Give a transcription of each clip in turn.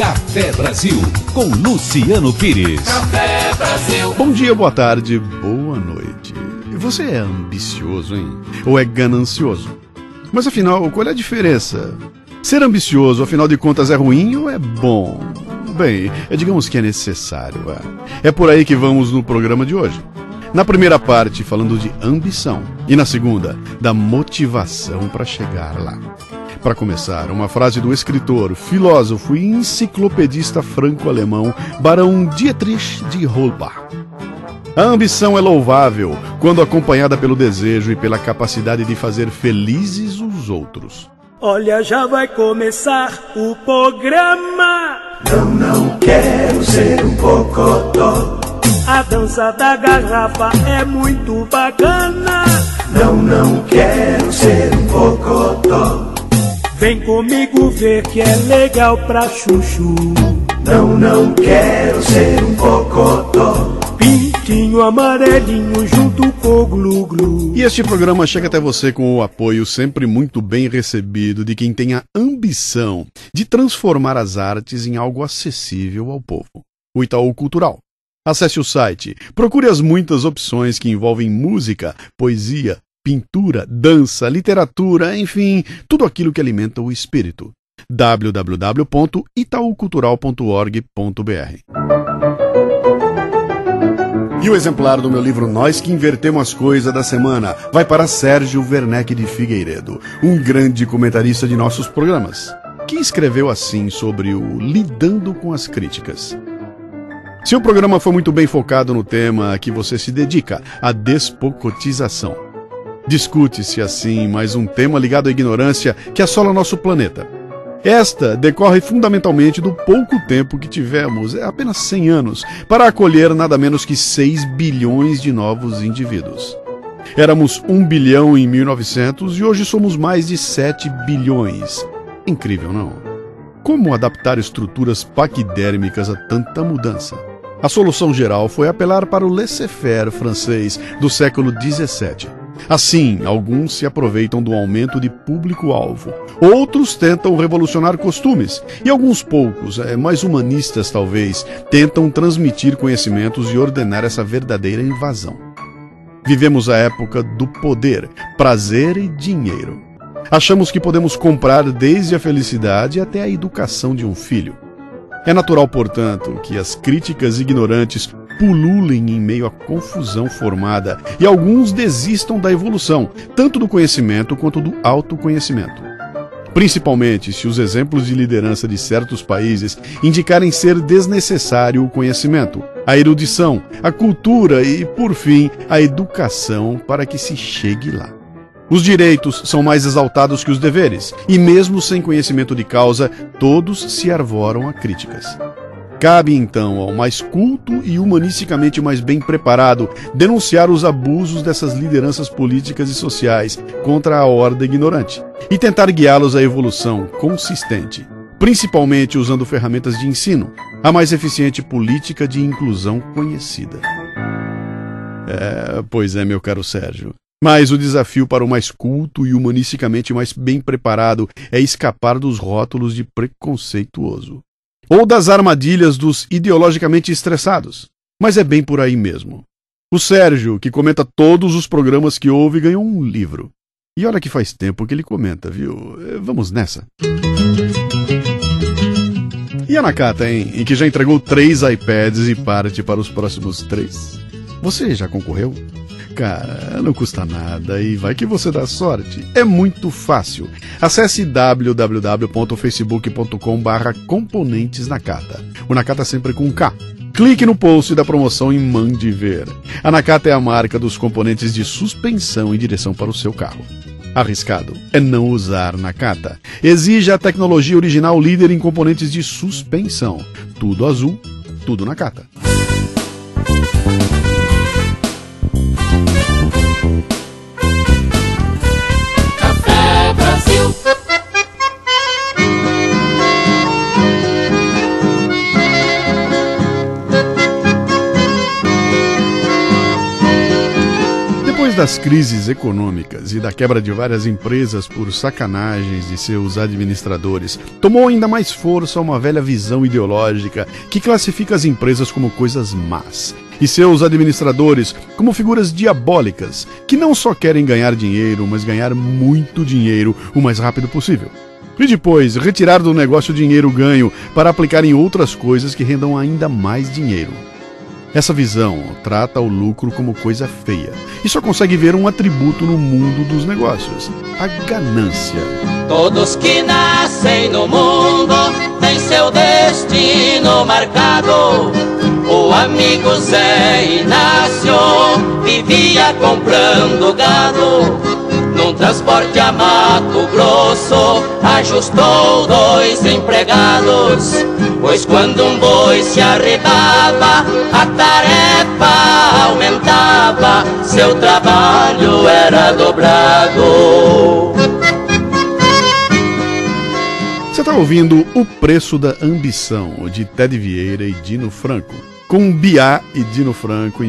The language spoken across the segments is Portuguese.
Café Brasil, com Luciano Pires. Café Brasil. Bom dia, boa tarde, boa noite. Você é ambicioso, hein? Ou é ganancioso? Mas afinal, qual é a diferença? Ser ambicioso, afinal de contas, é ruim ou é bom? Bem, digamos que é necessário. É por aí que vamos no programa de hoje. Na primeira parte, falando de ambição. E na segunda, da motivação para chegar lá. Para começar, uma frase do escritor, filósofo e enciclopedista franco-alemão Barão Dietrich de Holbach. A ambição é louvável quando acompanhada pelo desejo e pela capacidade de fazer felizes os outros. Olha, já vai começar o programa. Não quero ser um cocotó. A dança da garrafa é muito bacana. Não quero ser um cocotó. Vem comigo ver que é legal pra chuchu. Não quero ser um cocotó. Pintinho amarelinho junto com o glu-glu. E este programa chega até você com o apoio sempre muito bem recebido de quem tem a ambição de transformar as artes em algo acessível ao povo. O Itaú Cultural. Acesse o site, procure as muitas opções que envolvem música, poesia, pintura, dança, literatura, enfim, tudo aquilo que alimenta o espírito. www.itaucultural.org.br. E o exemplar do meu livro Nós que Invertemos as Coisas da semana vai para Sérgio Werneck de Figueiredo, um grande comentarista de nossos programas, que escreveu assim sobre o Lidando com as Críticas. Seu programa foi muito bem focado no tema a que você se dedica, a despocotização. Discute-se assim mais um tema ligado à ignorância que assola nosso planeta. Esta decorre fundamentalmente do pouco tempo que tivemos, apenas 100 anos, para acolher nada menos que 6 bilhões de novos indivíduos. Éramos 1 bilhão em 1900 e hoje somos mais de 7 bilhões. Incrível, não? Como adaptar estruturas paquidérmicas a tanta mudança? A solução geral foi apelar para o laissez-faire francês do século XVII. Assim, alguns se aproveitam do aumento de público-alvo, outros tentam revolucionar costumes, e alguns poucos, mais humanistas talvez, tentam transmitir conhecimentos e ordenar essa verdadeira invasão. Vivemos a época do poder, prazer e dinheiro. Achamos que podemos comprar desde a felicidade até a educação de um filho. É natural, portanto, que as críticas ignorantes pululem em meio à confusão formada e alguns desistam da evolução, tanto do conhecimento quanto do autoconhecimento. Principalmente se os exemplos de liderança de certos países indicarem ser desnecessário o conhecimento, a erudição, a cultura e, por fim, a educação para que se chegue lá. Os direitos são mais exaltados que os deveres, e mesmo sem conhecimento de causa, todos se arvoram a críticas. Cabe então ao mais culto e humanisticamente mais bem preparado denunciar os abusos dessas lideranças políticas e sociais contra a horda ignorante e tentar guiá-los à evolução consistente, principalmente usando ferramentas de ensino, a mais eficiente política de inclusão conhecida. Pois é, meu caro Sérgio. Mas o desafio para o mais culto e humanisticamente mais bem preparado é escapar dos rótulos de preconceituoso. Ou das armadilhas dos ideologicamente estressados. Mas é bem por aí mesmo. O Sérgio, que comenta todos os programas que ouve, ganhou um livro. E olha que faz tempo que ele comenta, viu? Vamos nessa. E a Nakata, hein? Em que já entregou 3 iPads e parte para os próximos 3. Você já concorreu? Cara, não custa nada e vai que você dá sorte. É muito fácil. Acesse www.facebook.com/componentesnakata. O Nakata sempre com K. Clique no post da promoção e mande ver. A Nakata é a marca dos componentes de suspensão e direção para o seu carro. Arriscado é não usar Nakata. Exija a tecnologia original líder em componentes de suspensão. Tudo azul, tudo Nakata. Café Brasil. Depois das crises econômicas e da quebra de várias empresas por sacanagens de seus administradores, tomou ainda mais força uma velha visão ideológica que classifica as empresas como coisas más e seus administradores como figuras diabólicas que não só querem ganhar dinheiro, mas ganhar muito dinheiro o mais rápido possível. E depois, retirar do negócio o dinheiro ganho para aplicar em outras coisas que rendam ainda mais dinheiro. Essa visão trata o lucro como coisa feia e só consegue ver um atributo no mundo dos negócios: a ganância. Todos que nascem no mundo têm seu destino marcado. O amigo Zé Inácio vivia comprando gado. Num transporte a Mato Grosso, ajustou 2 empregados. Pois quando um boi se arrebava, a tarefa aumentava, seu trabalho era dobrado. Você está ouvindo O Preço da Ambição, de Ted Vieira e Dino Franco, com Biá e Dino Franco em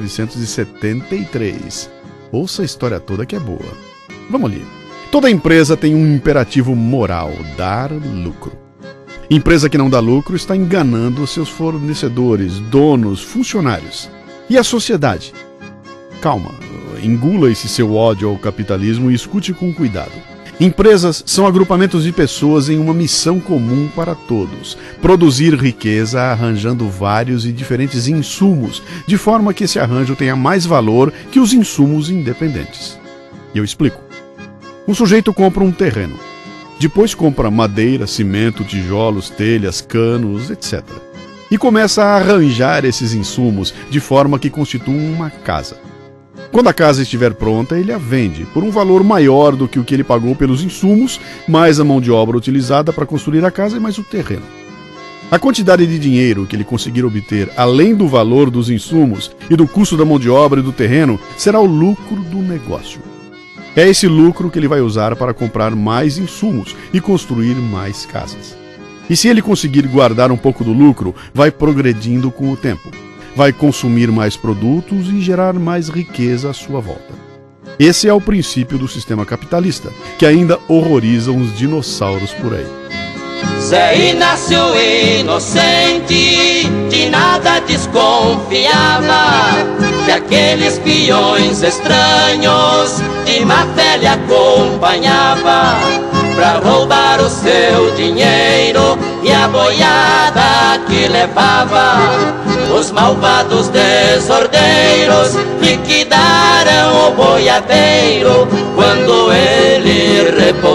1973. Ouça a história toda que é boa. Vamos ali. Toda empresa tem um imperativo moral: dar lucro. Empresa que não dá lucro está enganando seus fornecedores, donos, funcionários. E a sociedade? Calma, engula esse seu ódio ao capitalismo e escute com cuidado. Empresas são agrupamentos de pessoas em uma missão comum para todos: produzir riqueza arranjando vários e diferentes insumos, de forma que esse arranjo tenha mais valor que os insumos independentes. E eu explico. Um sujeito compra um terreno. Depois compra madeira, cimento, tijolos, telhas, canos, etc. E começa a arranjar esses insumos de forma que constituam uma casa. Quando a casa estiver pronta, ele a vende por um valor maior do que o que ele pagou pelos insumos, mais a mão de obra utilizada para construir a casa e mais o terreno. A quantidade de dinheiro que ele conseguir obter, além do valor dos insumos e do custo da mão de obra e do terreno, será o lucro do negócio. É esse lucro que ele vai usar para comprar mais insumos e construir mais casas. E se ele conseguir guardar um pouco do lucro, vai progredindo com o tempo. Vai consumir mais produtos e gerar mais riqueza à sua volta. Esse é o princípio do sistema capitalista, que ainda horroriza uns dinossauros por aí. Zé Inácio inocente, de nada desconfiava, que aqueles peões estranhos de má fé lhe acompanhava, pra roubar o seu dinheiro e a boiada que levava. Os malvados desordeiros liquidaram o boiadeiro quando ele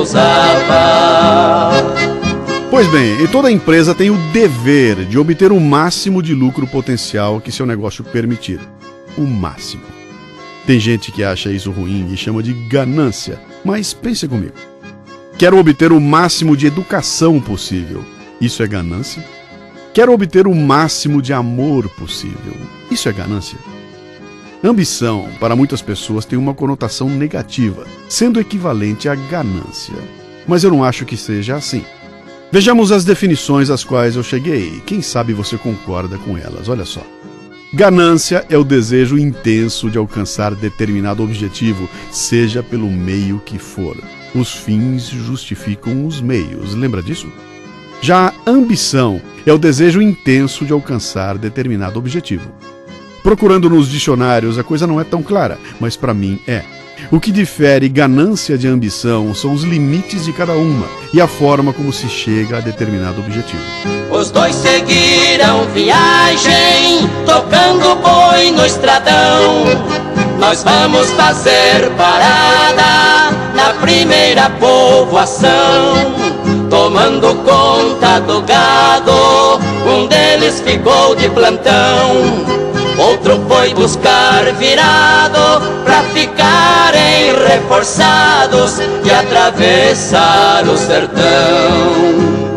repousava. Pois bem, e toda empresa tem o dever de obter o máximo de lucro potencial que seu negócio permitir. O máximo. Tem gente que acha isso ruim e chama de ganância, mas pense comigo. Quero obter o máximo de educação possível. Isso é ganância? Quero obter o máximo de amor possível. Isso é ganância? Ambição, para muitas pessoas, tem uma conotação negativa, sendo equivalente à ganância. Mas eu não acho que seja assim. Vejamos as definições às quais eu cheguei. Quem sabe você concorda com elas. Olha só. Ganância é o desejo intenso de alcançar determinado objetivo, seja pelo meio que for. Os fins justificam os meios. Lembra disso? Já a ambição é o desejo intenso de alcançar determinado objetivo. Procurando nos dicionários, a coisa não é tão clara, mas para mim é. O que difere ganância de ambição são os limites de cada uma e a forma como se chega a determinado objetivo. Os dois seguiram viagem, tocando boi no estradão. Nós vamos fazer parada na primeira povoação. Tomando conta do gado, um deles ficou de plantão. Outro foi buscar virado pra ficarem reforçados e atravessar o sertão.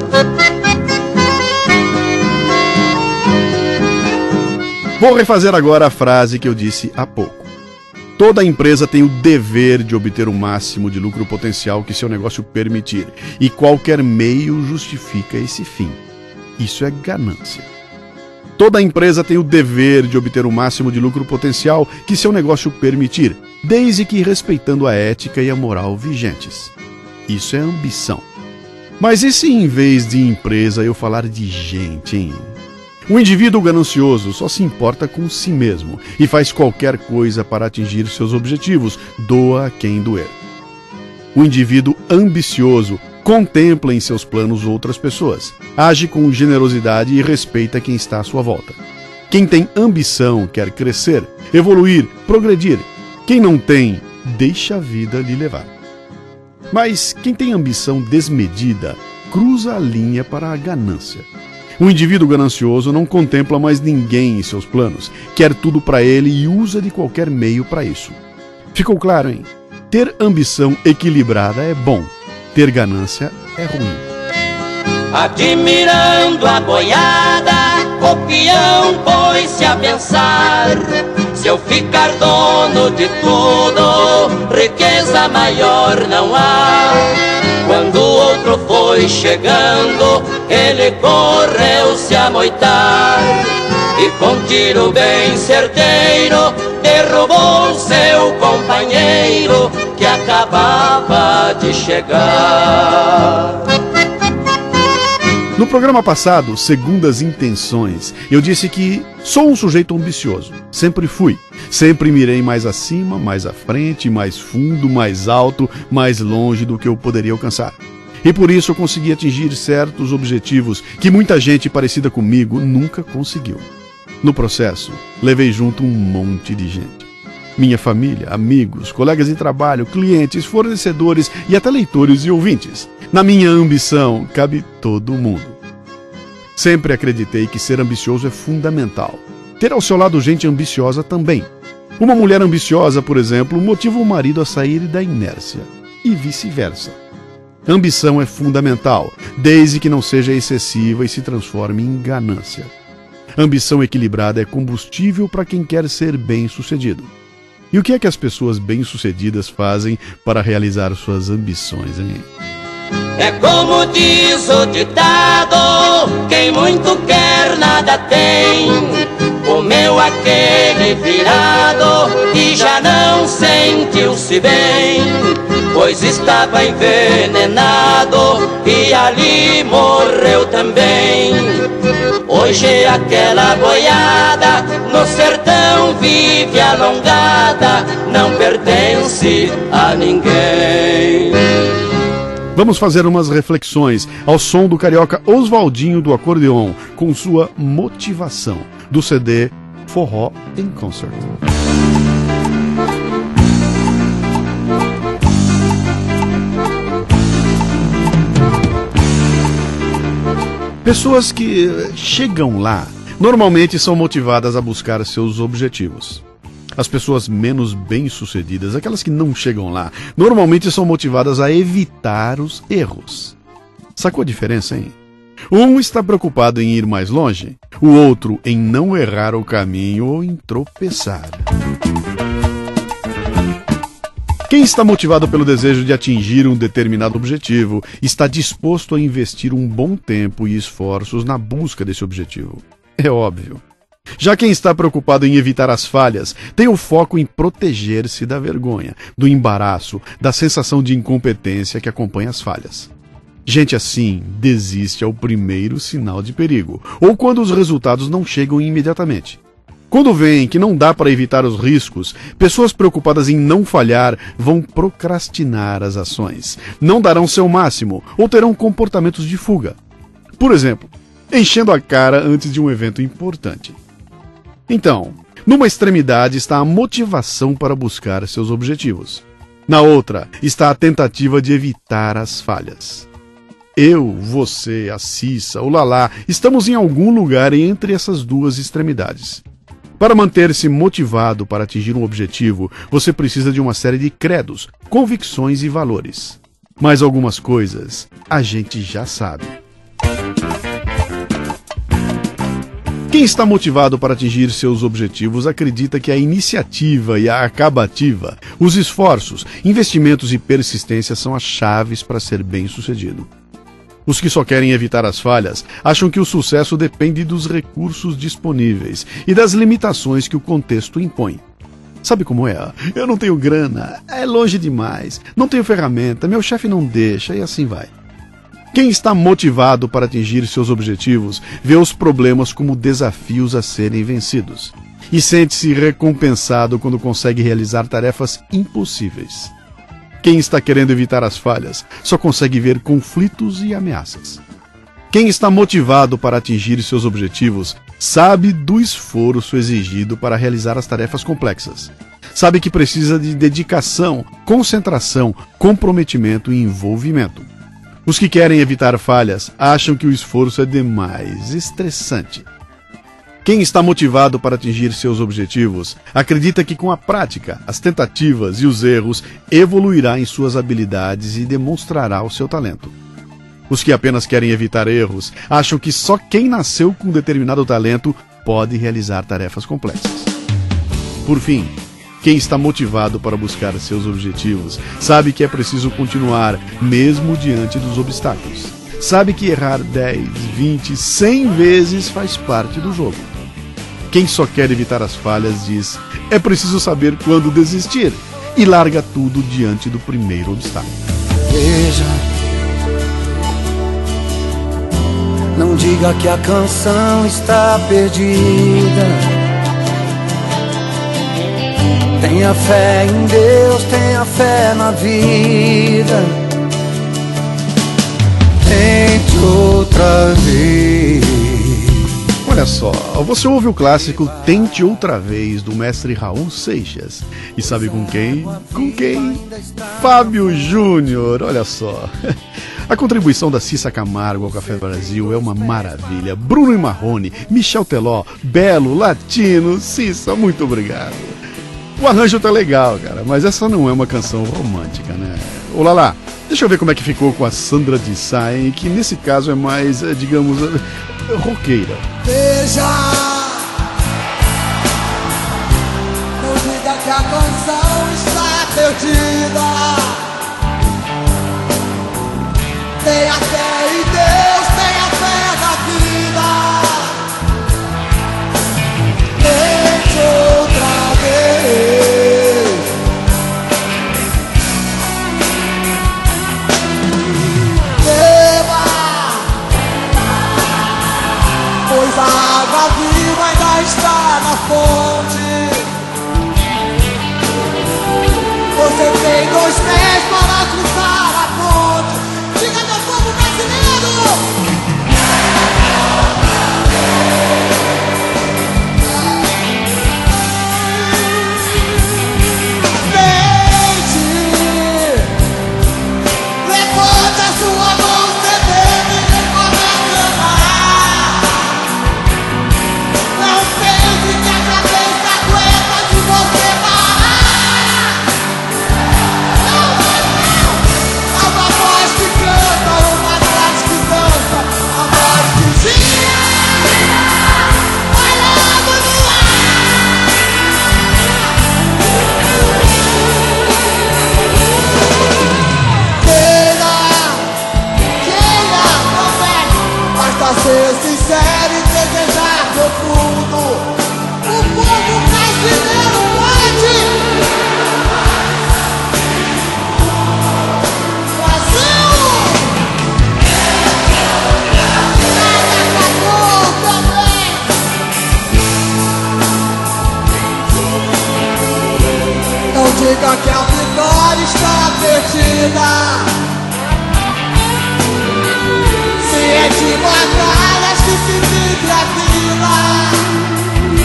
Vou refazer agora a frase que eu disse há pouco. Toda empresa tem o dever de obter o máximo de lucro potencial que seu negócio permitir, e qualquer meio justifica esse fim. Isso é ganância. Toda empresa tem o dever de obter o máximo de lucro potencial que seu negócio permitir, desde que respeitando a ética e a moral vigentes. Isso é ambição. Mas e se em vez de empresa eu falar de gente, hein? O indivíduo ganancioso só se importa com si mesmo e faz qualquer coisa para atingir seus objetivos, doa a quem doer. O indivíduo ambicioso contempla em seus planos outras pessoas, age com generosidade e respeita quem está à sua volta. Quem tem ambição quer crescer, evoluir, progredir. Quem não tem, deixa a vida lhe levar. Mas quem tem ambição desmedida, cruza a linha para a ganância. O indivíduo ganancioso não contempla mais ninguém em seus planos, quer tudo para ele e usa de qualquer meio para isso. Ficou claro, hein? Ter ambição equilibrada é bom, ter ganância é ruim. Admirando a boiada, o peão pôs-se a pensar: se eu ficar dono de tudo, riqueza maior não há. Quando o outro foi chegando, ele correu-se a moitar e com tiro bem certeiro derrubou seu companheiro que acabava de chegar. No programa passado, Segundas Intenções, eu disse que sou um sujeito ambicioso. Sempre fui. Sempre mirei mais acima, mais à frente, mais fundo, mais alto, mais longe do que eu poderia alcançar. E por isso eu consegui atingir certos objetivos que muita gente parecida comigo nunca conseguiu. No processo, levei junto um monte de gente. Minha família, amigos, colegas de trabalho, clientes, fornecedores e até leitores e ouvintes. Na minha ambição, cabe todo mundo. Sempre acreditei que ser ambicioso é fundamental. Ter ao seu lado gente ambiciosa também. Uma mulher ambiciosa, por exemplo, motiva o marido a sair da inércia. E vice-versa. Ambição é fundamental, desde que não seja excessiva e se transforme em ganância. Ambição equilibrada é combustível para quem quer ser bem-sucedido. E o que é que as pessoas bem-sucedidas fazem para realizar suas ambições, hein? É como diz o ditado: quem muito quer nada tem. Comeu aquele virado e já não sentiu-se bem, pois estava envenenado e ali morreu também. Hoje aquela boiada no sertão vive alongada, não pertence a ninguém. Vamos fazer umas reflexões ao som do carioca Oswaldinho do acordeon, com sua Motivação, do CD Forró em Concert. Pessoas que chegam lá normalmente são motivadas a buscar seus objetivos. As pessoas menos bem-sucedidas, aquelas que não chegam lá, normalmente são motivadas a evitar os erros. Sacou a diferença, hein? Um está preocupado em ir mais longe, o outro em não errar o caminho ou em tropeçar. Quem está motivado pelo desejo de atingir um determinado objetivo está disposto a investir um bom tempo e esforços na busca desse objetivo. É óbvio. Já quem está preocupado em evitar as falhas tem o foco em proteger-se da vergonha, do embaraço, da sensação de incompetência que acompanha as falhas. Gente assim desiste ao primeiro sinal de perigo, ou quando os resultados não chegam imediatamente. Quando veem que não dá para evitar os riscos, pessoas preocupadas em não falhar vão procrastinar as ações, não darão seu máximo ou terão comportamentos de fuga. Por exemplo, enchendo a cara antes de um evento importante. Então, numa extremidade está a motivação para buscar seus objetivos. Na outra está a tentativa de evitar as falhas. Eu, você, a Cissa, o Lalá, estamos em algum lugar entre essas duas extremidades. Para manter-se motivado para atingir um objetivo, você precisa de uma série de credos, convicções e valores. Mas algumas coisas a gente já sabe. Quem está motivado para atingir seus objetivos acredita que a iniciativa e a acabativa, os esforços, investimentos e persistência são as chaves para ser bem-sucedido. Os que só querem evitar as falhas acham que o sucesso depende dos recursos disponíveis e das limitações que o contexto impõe. Sabe como é? Eu não tenho grana, é longe demais, não tenho ferramenta, meu chefe não deixa e assim vai. Quem está motivado para atingir seus objetivos vê os problemas como desafios a serem vencidos e sente-se recompensado quando consegue realizar tarefas impossíveis. Quem está querendo evitar as falhas só consegue ver conflitos e ameaças. Quem está motivado para atingir seus objetivos sabe do esforço exigido para realizar as tarefas complexas. Sabe que precisa de dedicação, concentração, comprometimento e envolvimento. Os que querem evitar falhas acham que o esforço é demais, estressante. Quem está motivado para atingir seus objetivos acredita que com a prática, as tentativas e os erros evoluirá em suas habilidades e demonstrará o seu talento. Os que apenas querem evitar erros acham que só quem nasceu com determinado talento pode realizar tarefas complexas. Por fim, quem está motivado para buscar seus objetivos sabe que é preciso continuar mesmo diante dos obstáculos. Sabe que errar 10, 20, 100 vezes faz parte do jogo. Quem só quer evitar as falhas diz: é preciso saber quando desistir, e larga tudo diante do primeiro obstáculo. Veja, não diga que a canção está perdida. Tenha fé em Deus, tenha fé na vida. Tente outra vez. Olha só, você ouve o clássico Tente Outra Vez, do mestre Raul Seixas. E sabe com quem? Com quem? Fábio Júnior, olha só. A contribuição da Cissa Camargo ao Café Brasil é uma maravilha. Bruno e Marrone, Michel Teló, Belo, Latino, Cissa, muito obrigado. O arranjo tá legal, cara, mas essa não é uma canção romântica, né? Ô Lala, deixa eu ver como é que ficou com a Sandra de Sá, hein? Que nesse caso é mais, digamos, roqueira. Veja, não diga que a canção está perdida. Tenha fé em Deus, tenha fé na vida. Tente outra vez. Beba, pois a água viva ainda está na fonte. Você tem 2 pés para cruzar a ponte. Diga meu povo brasileiro! Tente! Levante a sua mão, cedendo e levanta a cama. Não pense que a cabeça aguenta de você parar. Há uma voz que canta, uma voz que dança, a voz que gira, vai logo no ar. Queira também, basta ser sincero e desejar profundo. O povo brasileiro pode. Não diga que a vitória está perdida. Se é de batalhas que se vive a vida.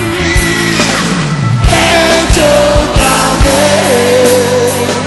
Tente outra vez.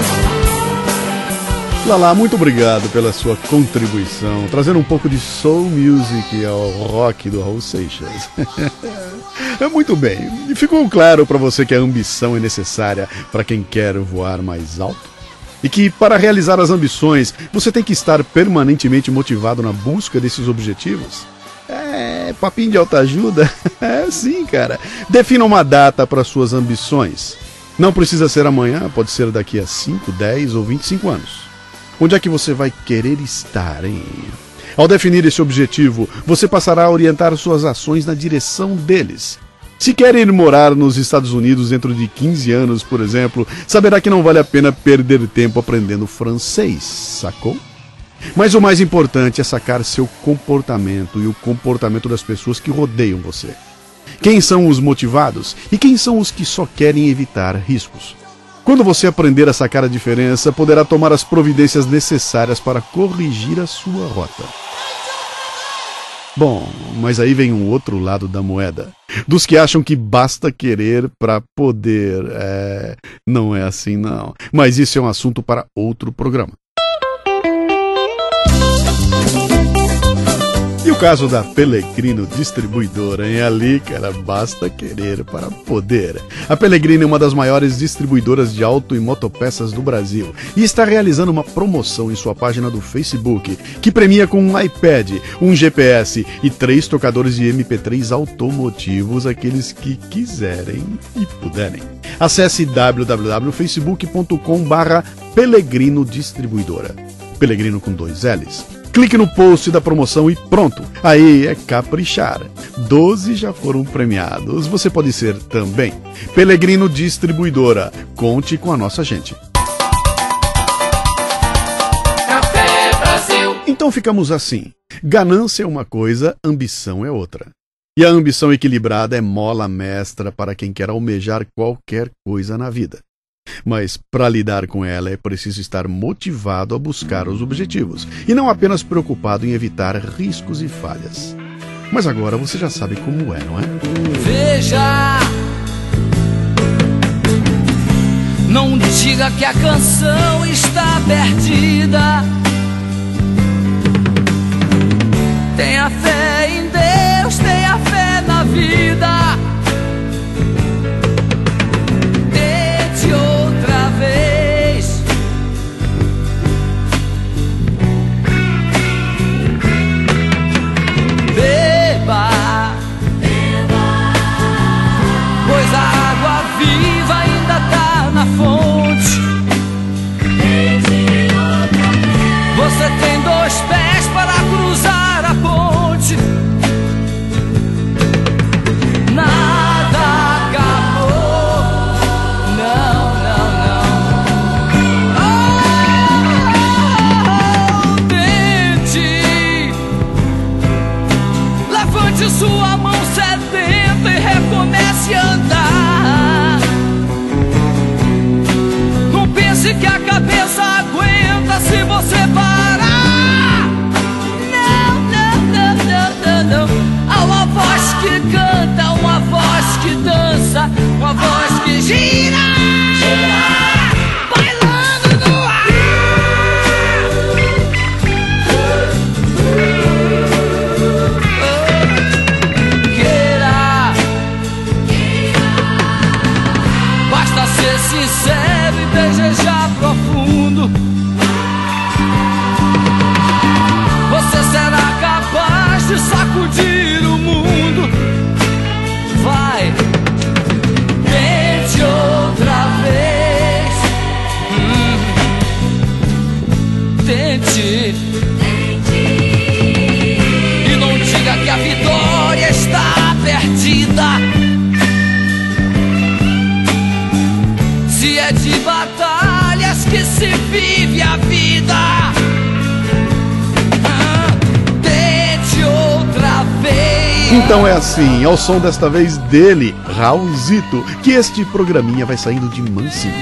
Lala, muito obrigado pela sua contribuição, trazendo um pouco de soul music ao rock do Raul Seixas. Muito bem, e ficou claro para você que a ambição é necessária para quem quer voar mais alto? E que para realizar as ambições, você tem que estar permanentemente motivado na busca desses objetivos? Papinho de autoajuda? Sim, cara. Defina uma data para suas ambições. Não precisa ser amanhã, pode ser daqui a 5, 10 ou 25 anos. Onde é que você vai querer estar, hein? Ao definir esse objetivo, você passará a orientar suas ações na direção deles. Se quer ir morar nos Estados Unidos dentro de 15 anos, por exemplo, saberá que não vale a pena perder tempo aprendendo francês, sacou? Mas o mais importante é sacar seu comportamento e o comportamento das pessoas que rodeiam você. Quem são os motivados e quem são os que só querem evitar riscos? Quando você aprender a sacar a diferença, poderá tomar as providências necessárias para corrigir a sua rota. Bom, mas aí vem um outro lado da moeda. Dos que acham que basta querer para poder. Não é assim não. Mas isso é um assunto para outro programa. E o caso da Pellegrino Distribuidora, hein? Ali, cara, basta querer para poder. A Pellegrino é uma das maiores distribuidoras de auto e motopeças do Brasil e está realizando uma promoção em sua página do Facebook que premia com um iPad, um GPS e 3 tocadores de MP3 automotivos aqueles que quiserem e puderem. Acesse www.facebook.com/Pellegrino Distribuidora. Pellegrino com 2 L's. Clique no post da promoção e pronto. Aí é caprichar. 12 já foram premiados. Você pode ser também. Pellegrino Distribuidora. Conte com a nossa gente. Café Brasil. Então ficamos assim. Ganância é uma coisa, ambição é outra. E a ambição equilibrada é mola mestra para quem quer almejar qualquer coisa na vida. Mas para lidar com ela é preciso estar motivado a buscar os objetivos e não apenas preocupado em evitar riscos e falhas. Mas agora você já sabe como é, não é? Veja, não diga que a canção está perdida. Tenha fé em Deus, tenha fé na vida. Outra vez. Beba, pois a água viva ainda tá na fonte. Você tem 2 pés para cruzar a ponte. Nada acabou. Não, não, não. Tente. Levante sua mão sedenta e recomece a andar. Não pense que a cabeça aguenta se você parar. Não, não, não, não, não, não. Há uma voz que canta, uma voz que dança, uma voz que gira, bailando no ar. Queira, basta ser sincero e desejar profundo. Você será capaz de sacudir o mundo. Vai, tente outra vez. Tente. E não diga que a vitória está perdida. Se é de batalhas que se vive a vida. Tente outra vez. Então é assim, ao som desta vez dele, Raulzito, que este programinha vai saindo de mansinho.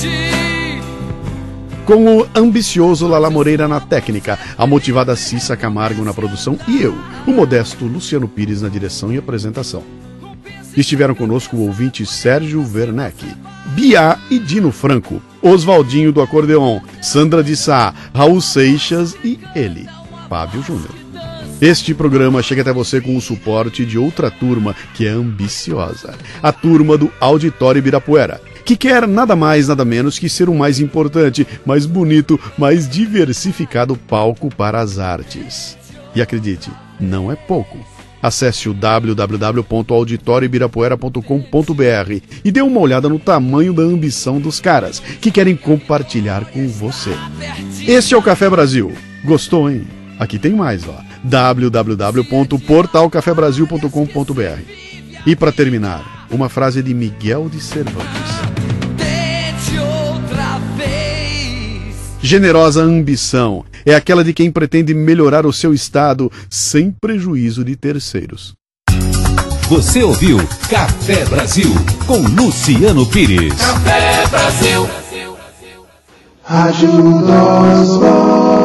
Com o ambicioso Lala Moreira na técnica, a motivada Cissa Camargo na produção e eu, o modesto Luciano Pires na direção e apresentação. Estiveram conosco o ouvinte Sérgio Werneck, Bia e Dino Franco, Oswaldinho do acordeon, Sandra de Sá, Raul Seixas e ele, Fábio Júnior. Este programa chega até você com o suporte de outra turma que é ambiciosa, a turma do Auditório Ibirapuera, que quer nada mais, nada menos que ser o mais importante, mais bonito, mais diversificado palco para as artes. E acredite, não é pouco. Acesse o www.auditorioibirapuera.com.br e dê uma olhada no tamanho da ambição dos caras que querem compartilhar com você. Este é o Café Brasil. Gostou, hein? Aqui tem mais, ó. www.portalcafebrasil.com.br. E para terminar, uma frase de Miguel de Cervantes. Tente outra vez. Generosa ambição é aquela de quem pretende melhorar o seu estado sem prejuízo de terceiros. Você ouviu Café Brasil com Luciano Pires. Café Brasil. Ajuda os